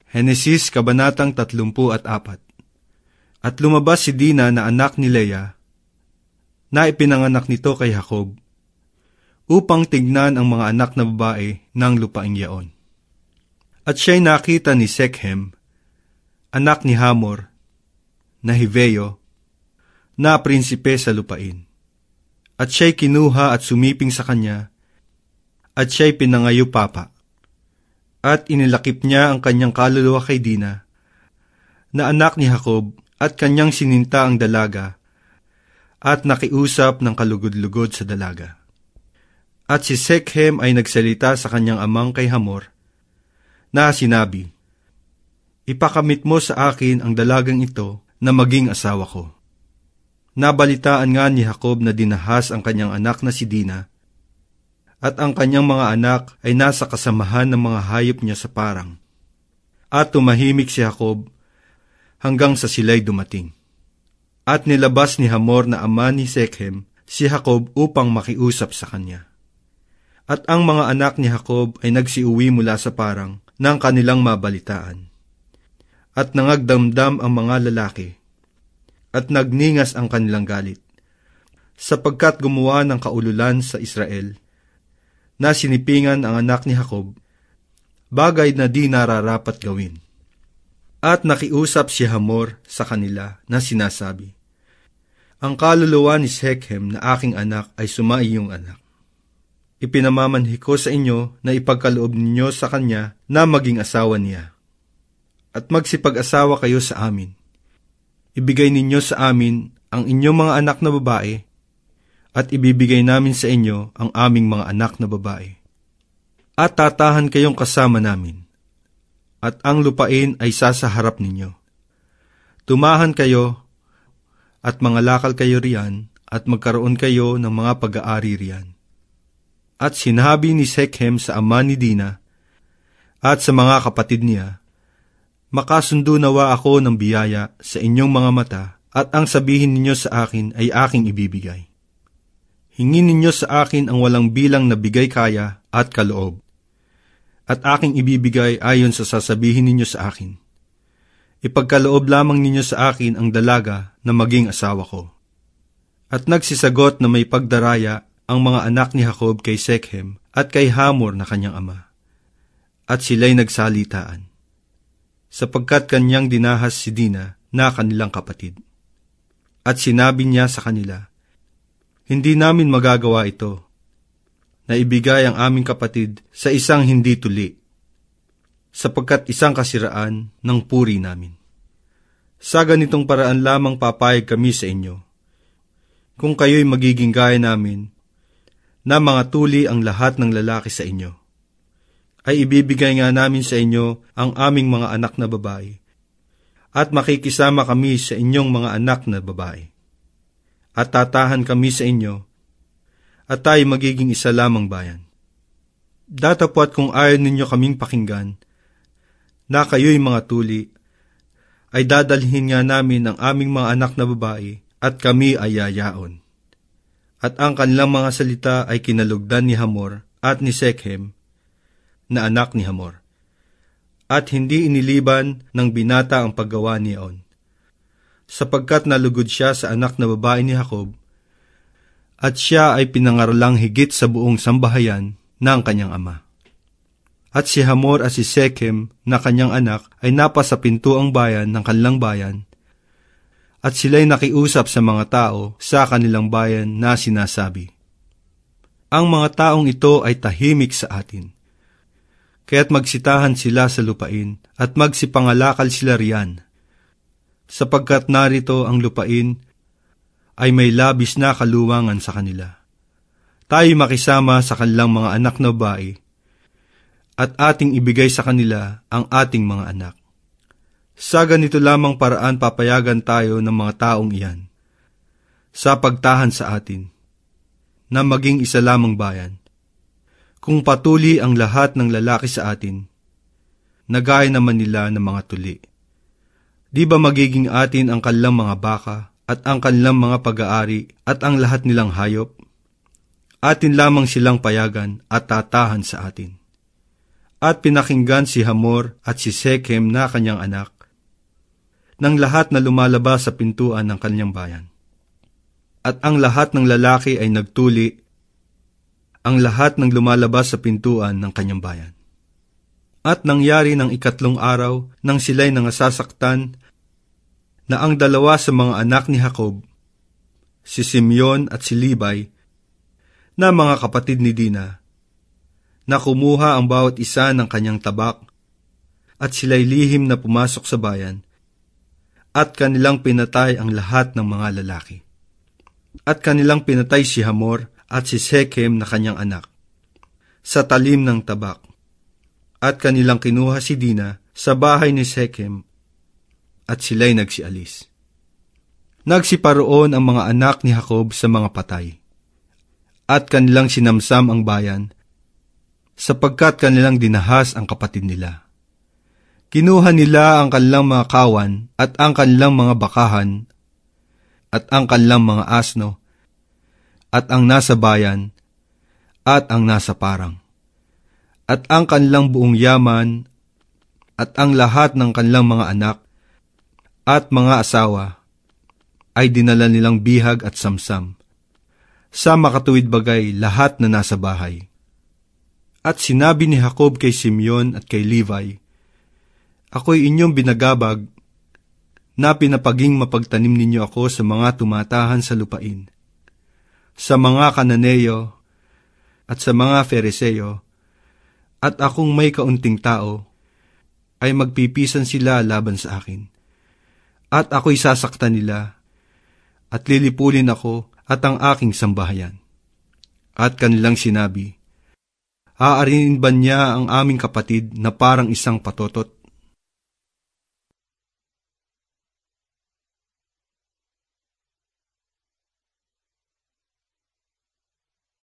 Henesis Kabanatang 34. At lumabas si Dina na anak ni Leah, na ipinanganak nito kay Jacob, upang tignan ang mga anak na babae ng lupaing yaon. At siya'y nakita ni Shechem, anak ni Hamor, na Hiveo, na prinsipe sa lupain. At siya'y kinuha at sumiping sa kanya, at siya'y pinangayupapa. At inilakip niya ang kanyang kaluluwa kay Dina, na anak ni Jacob, at kanyang sininta ang dalaga, at nakiusap ng kalugod-lugod sa dalaga. At si Shechem ay nagsalita sa kanyang amang kay Hamor, na sinabi, "Ipakamit mo sa akin ang dalagang ito na maging asawa ko." Nabalitaan nga ni Jacob na dinahas ang kanyang anak na si Dina, at ang kanyang mga anak ay nasa kasamahan ng mga hayop niya sa parang. At tumahimik si Jacob hanggang sa sila'y dumating. At nilabas ni Hamor na ama ni Shechem si Jacob upang makiusap sa kanya. At ang mga anak ni Jacob ay nagsiuwi mula sa parang ng kanilang mabalitaan. At nangagdamdam ang mga lalaki, at nagningas ang kanilang galit, sapagkat gumawa ng kaululan sa Israel, na sinipingan ang anak ni Jacob, bagay na di nararapat gawin. At nakiusap si Hamor sa kanila na sinasabi, "Ang kaluluwa ni Shechem na aking anak ay sumaiyong anak. Ipinamamanhi ko sa inyo na ipagkaloob ninyo sa kanya na maging asawa niya, at magsipag-asawa kayo sa amin. Ibigay ninyo sa amin ang inyong mga anak na babae, at ibibigay namin sa inyo ang aming mga anak na babae. At tatahan kayong kasama namin, at ang lupain ay sasaharap ninyo. Tumahan kayo, at mangalakal kayo riyan, at magkaroon kayo ng mga pag-aari riyan." At sinabi ni Shechem sa ama ni Dina, at sa mga kapatid niya, "Makasundo nawa ako ng biyaya sa inyong mga mata, at ang sabihin ninyo sa akin ay aking ibibigay. Hingin ninyo sa akin ang walang bilang na bigay kaya at kaloob, at aking ibibigay ayon sa sasabihin ninyo sa akin. Ipagkaloob lamang ninyo sa akin ang dalaga na maging asawa ko." At nagsisagot na may pagdaraya ang mga anak ni Jacob kay Shechem at kay Hamor na kanyang ama, at sila'y nagsalitaan, sapagkat kanyang dinahas si Dina na kanilang kapatid. At sinabi niya sa kanila, "Hindi namin magagawa ito, na ibigay ang aming kapatid sa isang hindi tuli, sapagkat isang kasiraan ng puri namin. Sa ganitong paraan lamang papayag kami sa inyo, kung kayo'y magiging gaya namin, na mga tuli ang lahat ng lalaki sa inyo, ay ibibigay nga namin sa inyo ang aming mga anak na babae, at makikisama kami sa inyong mga anak na babae. At tatahan kami sa inyo, at tayo magiging isa lamang bayan. Datapwat kung ayaw ninyo kaming pakinggan, na kayo'y mga tuli, ay dadalhin nga namin ang aming mga anak na babae, at kami ay yayaon." At ang kanilang mga salita ay kinalugdan ni Hamor at ni Shechem, na anak ni Hamor. At hindi iniliban ng binata ang paggawa niyaon, sapagkat nalugod siya sa anak na babae ni Jacob, at siya ay pinangaralang higit sa buong sambahayan ng kanyang ama. At si Hamor at si Shechem na kanyang anak ay napa sa pintuang bayan ng kanilang bayan, at sila'y nakiusap sa mga tao sa kanilang bayan na sinasabi, "Ang mga taong ito ay tahimik sa atin, kaya't magsitahan sila sa lupain at magsipangalakal sila riyan, sapagkat narito ang lupain ay may labis na kaluwangan sa kanila. Tayo makisama sa kanilang mga anak na babae, at ating ibigay sa kanila ang ating mga anak. Sa ganito lamang paraan papayagan tayo ng mga taong iyan, sa pagtahan sa atin, na maging isa lamang bayan. Kung patuli ang lahat ng lalaki sa atin, nagaya naman nila ng mga tuli. Di ba magiging atin ang kanilang mga baka, at ang kanilang mga pag-aari, at ang lahat nilang hayop? Atin lamang silang payagan at tatahan sa atin. At pinakinggan si Hamor at si Shechem na kanyang anak, ng lahat na lumalabas sa pintuan ng kanyang bayan. At ang lahat ng lalaki ay nagtuli, ang lahat ng lumalabas sa pintuan ng kanyang bayan. At nangyari ng 3 araw nang sila'y nangasasaktan, na ang 2 sa mga anak ni Jacob, si Simeon at si Levi, na mga kapatid ni Dina, na kumuha ang bawat isa ng kanyang tabak, at sila'y lihim na pumasok sa bayan, at kanilang pinatay ang lahat ng mga lalaki. At kanilang pinatay si Hamor at si Shechem na kanyang anak, sa talim ng tabak. At kanilang kinuha si Dina sa bahay ni Shechem, at sila'y nagsialis. Nagsiparoon ang mga anak ni Jacob sa mga patay, at kanilang sinamsam ang bayan, sapagkat kanilang dinahas ang kapatid nila. Kinuha nila ang kanilang mga kawan at ang kanilang mga bakahan at ang kanilang mga asno at ang nasa bayan at ang nasa parang at ang kanilang buong yaman at ang lahat ng kanilang mga anak at mga asawa ay dinala nilang bihag at samsam sa makatuwid bagay lahat na nasa bahay. At sinabi ni Jacob kay Simeon at kay Levi, ako'y inyong binagabag na pinapaging mapagtanim ninyo ako sa mga tumatahan sa lupain, sa mga Kananeo at sa mga Fereseo, at akong may kaunting tao, ay magpipisan sila laban sa akin. At ako'y sasaktan nila, at lilipulin ako at ang aking sambahayan. At kanilang sinabi, aarinin ba niya ang aming kapatid na parang isang patotot?